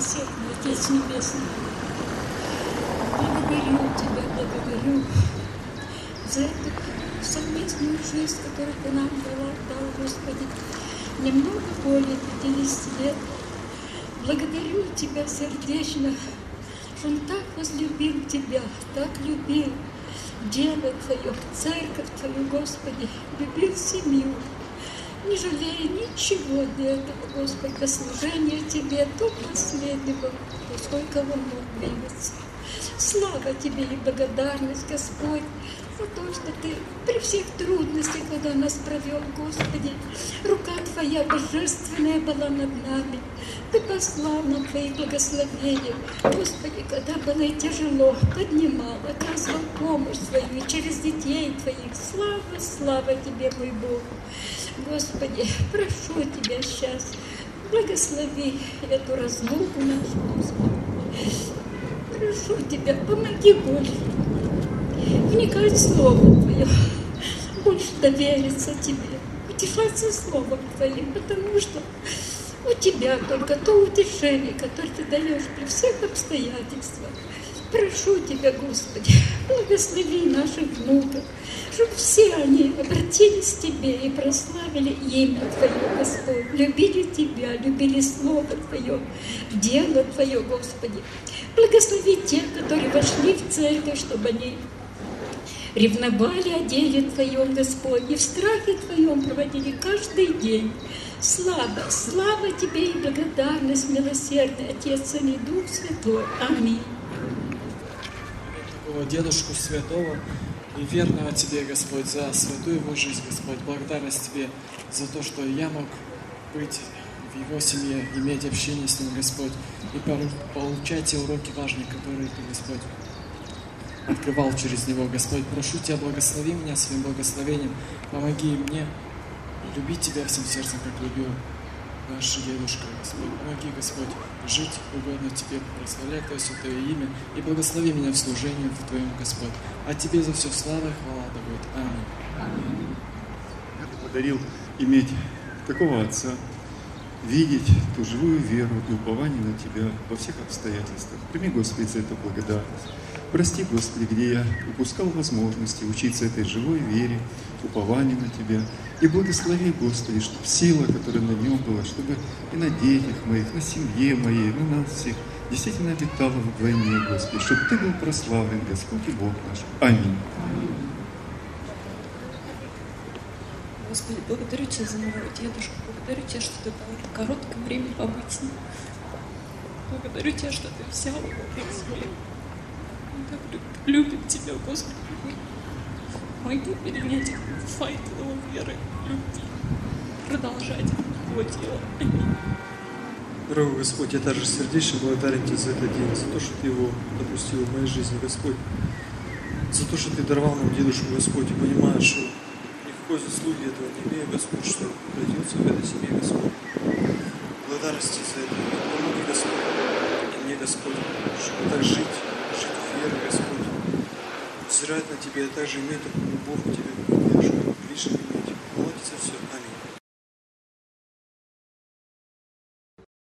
милосердный Отец Небесный, благодарю Тебя, благодарю за эту совместную жизнь, которую Ты нам дал, Господи. Немного более 50 лет. Благодарю Тебя сердечно, что Он так возлюбил Тебя, так любил дело Твое, церковь Твою, Господи, любил семью, не жалея ничего для этого, Господи, до служения Тебе, до последнего, сколько Он мог двигаться. Слава Тебе и благодарность, Господь, за то, что Ты при всех трудностях, когда нас провел, Господи, рука Твоя божественная была над нами. Ты послал нам Твои благословения. Господи, когда было и тяжело, поднимал, оказывал помощь Твою и через детей Твоих. Слава, слава Тебе, мой Бог. Господи, прошу Тебя сейчас, благослови эту разлуку нашу, Господи. Прошу Тебя, помоги больше вникать в Слово Твое, больше довериться Тебе, утешаться Словом Твоим, потому что у Тебя только то утешение, которое Ты даешь при всех обстоятельствах. Прошу Тебя, Господи, благослови наших внуков, чтобы все они обратились к Тебе и прославили имя Твое, Господь, любили Тебя, любили Слово Твое, дело Твое, Господи. Благослови тех, которые вошли в церковь, чтобы они ревновали о деле Твоем, Господь, и в страхе Твоем проводили каждый день. Слава, слава Тебе и благодарность, милосердный Отец, Сын и Дух Святой. Аминь. Дедушку святого и верного Тебе, Господь, за святую его жизнь, Господь. Благодарность Тебе за то, что я мог быть в его семье, иметь общение с ним, Господь, и получать те уроки важные, которые Ты, Господь, открывал через него, Господь. Прошу Тебя, благослови меня своим благословением, помоги мне любить Тебя всем сердцем, как любил наш дедушка, Господь. Помоги, Господь, жить угодно Тебе, прославлять Твое святое имя и благослови меня в служении в Твоем, Господь. А Тебе за все слава и хвала да будет. Аминь. Я подарил иметь такого отца, видеть ту живую веру и упование на Тебя во всех обстоятельствах. Прими, Господи, за это благодарность. Прости, Господи, где я упускал возможности учиться этой живой вере, упованию на Тебя. И благослови, Господи, чтобы сила, которая на нем была, чтобы и на детях моих, на семье моей, на нас всех действительно обитала вдвойне, Господи, чтобы Ты был прославлен, Господь и Бог наш. Аминь. Господи, благодарю Тебя за моего дедушку, благодарю Тебя, что Ты дал короткое время побыть с ним. Благодарю Тебя, что Ты взял его в свой. Он так любит Тебя, Господи. Помоги перенять файт его веры, любви, продолжать его дело. Аминь. Дорогой Господь, я также сердечно благодарен Тебе за этот день, за то, что Ты его допустил в моей жизни, Господь. За то, что Ты даровал нам дедушку, Господь, и понимаешь, что никакой заслуги этого не имею, Господь, что родился в этой семье, Господь. Благодарности за это. Помоги, Господь, и мне, Господь, чтобы так жить в вере, Господь. Взирать на Тебя и также иметь такую любовь к Тебе, как я, чтобы ближе иметь. Молодец за все.